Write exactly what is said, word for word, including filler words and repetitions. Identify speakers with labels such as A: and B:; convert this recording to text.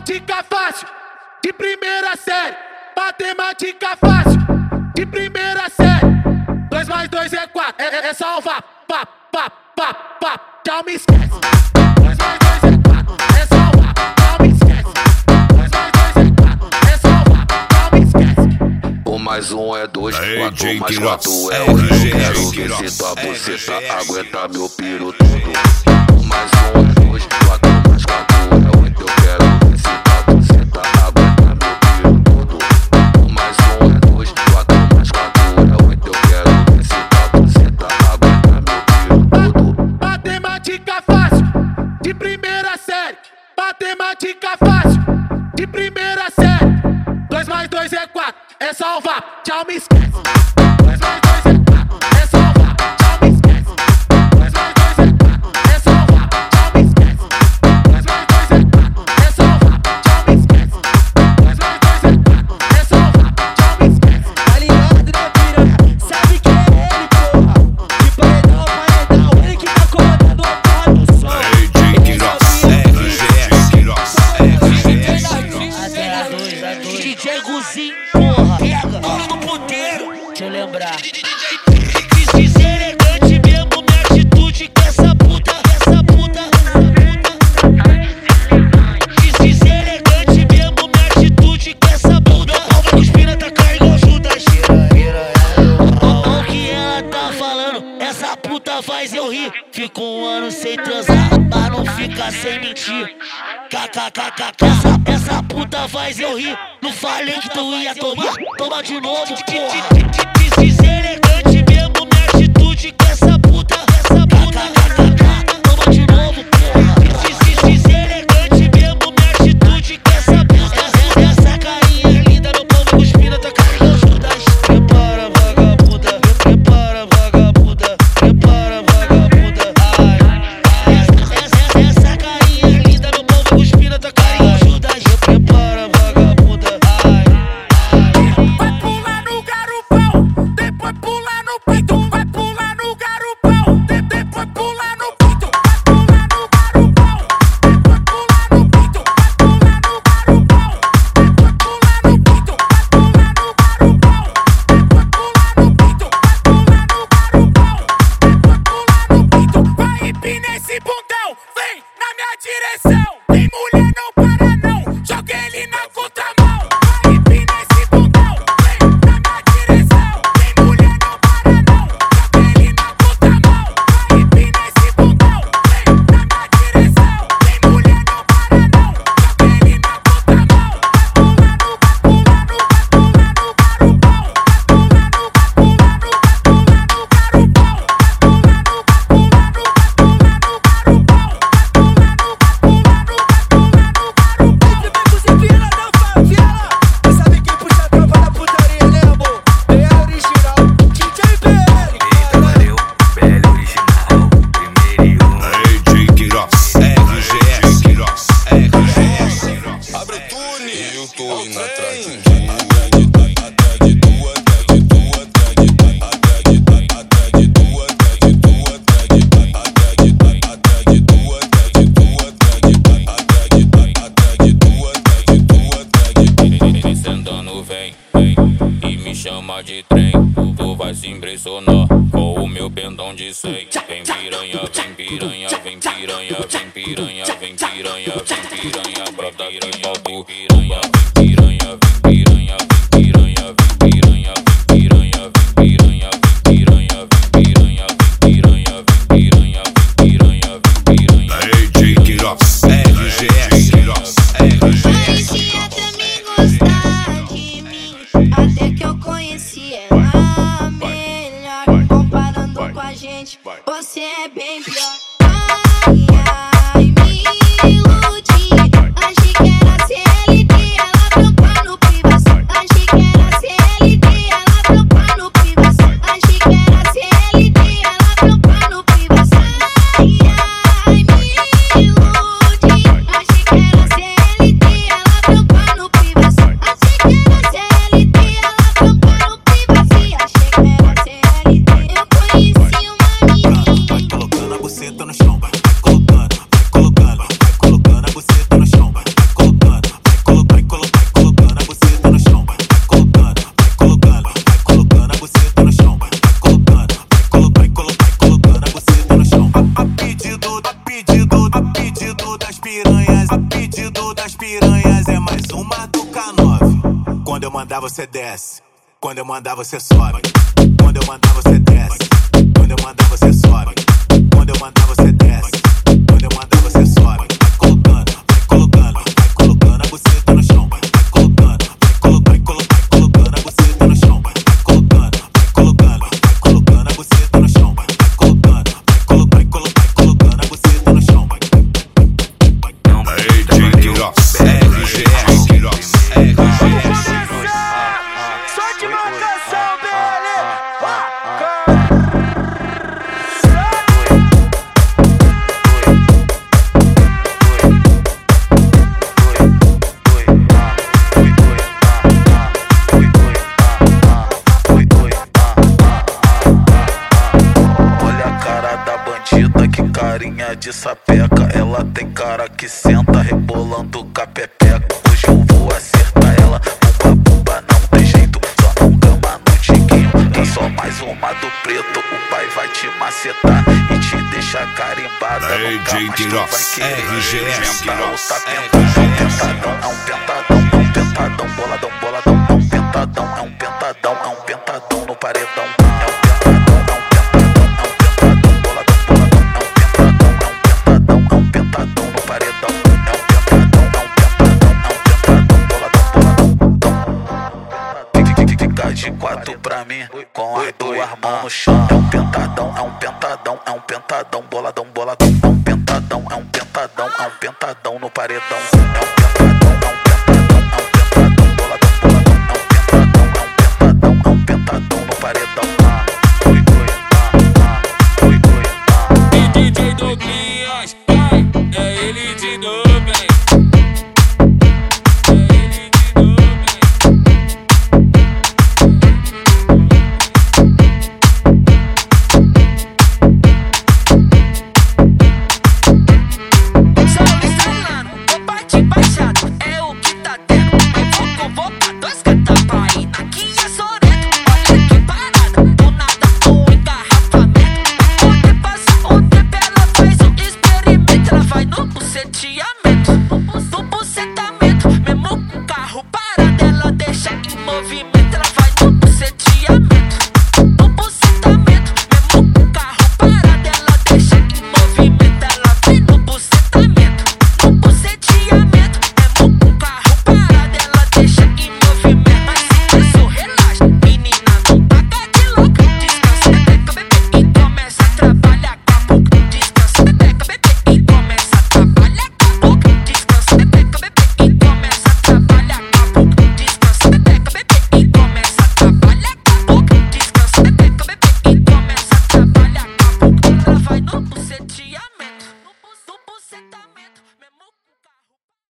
A: Matemática fácil, de primeira série. Matemática fácil, de primeira série. Dois mais dois é quatro, é, é, é salvar. Pá, pá, pá, pá, tchau, me esquece. Dois mais dois é quatro, é salvar. Tchau, me esquece. Dois mais dois é quatro, é salvar. Tchau, me esquece.
B: Um mais um é dois,
C: Hey,
B: quatro
C: J.
B: mais
C: Quiroz.
B: quatro é
C: Hey,
B: oito.
C: J.
B: Quero ver
C: Quiroz.
B: se tua
C: Hey,
B: buceta
C: J.
B: aguenta meu piro tudo. Um mais um é dois, quatro mais quatro é oito. Eu quero ver se tua buceta aguenta meu piro tudo. Um mais um é dois, quatro mais quatro é oito. Eu quero ver se tua buceta aguenta meu piro tudo.
A: Matemática fácil, de primeira série. Matemática fácil, de primeira série. Dois mais dois é quatro, é salvar. Tchau, me esquece. Dois mais dois é quatro, é salvar. Tchau, me esquece. Dois mais dois é quatro, é salvar. Tchau, me esquece. Dois mais dois é quatro, é salvar. Tchau, me esquece. Dois mais dois é quatro, é salvar. Tchau, me esquece.
D: Tá ligado, né, piranha? Sabe que é ele, porra. De paredão, paredão, ele que tá comandando a porra do som.
C: Hey, J. Quiroz. R G S Quiroz. R G S Quiroz.
D: D J Guzinho, porra. Pega, no ponteiro. Deixa eu lembrar. Deselegante mesmo, minha atitude com essa puta, essa puta, deselegante mesmo, minha atitude com essa puta. Palma cuspina, tá caindo igual Judas. O que ela tá falando, essa puta faz eu rir. Fico um ano sem transar, mas não fica sem mentir. Kkkk, essa, essa puta faz eu rir. Não falei que tu ia tomar, toma de novo, porra. Deselegante mesmo, minha atitude com essa puta, essa puta. Toma de novo, porra. Deselegante mesmo, minha atitude com essa puta. Essa carinha linda, meu povo cuspina, tá caindo Judas. Prepara, vagabunda, prepara, vagabunda, prepara, vagabunda. Ai, essa, essa carinha linda, meu povo cuspina, tá caindo Judas. Prepara, vagabunda. Ai,
A: Vai pular no garupão, depois pular no peito. Vai pular no garupão, de- depois pular no peito. Vai pular no garupão, depois pular no peito. Vai pular no garupão, depois pular no peito. Vai pular no garupão, depois pular no peito. Vai pular no garupão, depois pular no peito. Vai empina esse bundão, vem na minha direção. Tem mulher não para não, joga ele na contramão. Vai empina esse bundão, vem na minha direção. Tem mulher não para não, joga ele na contramão. Vai empina esse bundão, vem na minha direção. Tem mulher não para não, joga ele na contramão. Vai pular no, vai pular no, vai pular no garupão. Vai pular no, vai pular no, vai pular no garupão. Vai pular no, vai pular no, vai pular no garupão. Vai pular no, vai pular no, vai pular no garupão.
D: vem com Zipina da favela. E sabe quem puxa a tropa da putaria, né, amor? É a original, D J B L.
E: Eita, valeu, B L original, primeiro e um.
C: Hey, J. Quiroz. R G S Quiroz. R G S Quiroz.
F: Abre o tune e eu tô indo atrás de tu. Atrás de tu, atrás de tu, atrás de tu, atrás de tu, atrás de tu, atrás de tu, atrás de tu, atrás de tu, atrás de tu, atrás de tu, atrás de tu, atrás de tu, atrás de tu, atrás de tu, atrás de tu.
G: Vem sentando, vem, vem, e me chama de trem. Tu vai se impressionar com o meu pendão de cem. Vem piranha, vem piranha, vem piranha, vem piranha, vem piranha, vem piranha, brota piranha, vem piranha, vem piranha, vem piranha, vem piranha, vem piranha, vem piranha, vem piranha, vem piranha, vem piranha, vem piranha, vem piranha, vem piranha, vem piranha.
C: Hey, J. Quiroz. R G S Quiroz. R G S
H: Parecia também gostar de mim, até que eu conheci ela melhor. Comparando com a gente, você é bem pior. Ai, ai, me iludi. Achei que era C L T, ela trampa no Privas. Achei que era C L T, ela trampa no Privas. Achei que era C L T, ela trampa no Privas. Ai, ai, me iludi. Achei que
I: piranhas, a pedido das piranhas é mais uma do K nove. Quando eu mandar você desce, quando eu mandar você sobe. Quando eu mandar você desce, quando eu mandar você sobe. Quando eu mandar você desce, quando eu mandar você sobe. Vai colocando, vai colocando, vai colocando a buceta no chão. Vai colocando, vai colocando, vai colocando a buceta no chão. Vai colocando, vai colocando, vai colocando a buceta no chão. Vai colocando, vai colocando, vai colocando a buceta no chão.
C: D J Queiroz, R G S, Queiroz, R G S.
A: Só de marcação,
J: Olha a cara da bandida, que carinha de sapeca. Ela tem cara que senta rebolando com a pepeca. Hoje eu vou acertar ela, pumba pumba não tem jeito. Só não gama no tiquinho, quem só mais uma do preto. O pai vai te macetar e te deixar carimbada.
C: D J Queiroz, R G S, Queiroz,
J: pentadão, é um pentadão, é um pentadão, boladão, boladão, é um pentadão, é um pentadão, é um pentadão no paredão. É um pentadão, é um pentadão, é um pentadão, boladão, boladão, é um pentadão, é um pentadão, é um pentadão no paredão. É um pentadão, é um pentadão, é um pentadão, boladão, boladão. Fica de quatro pra mim, com as duas mãos no chão. É um pentadão, é um pentadão, é um pentadão, boladão, boladão. É um pentadão, é um pentadão, é um pentadão no paredão. É um pentadão.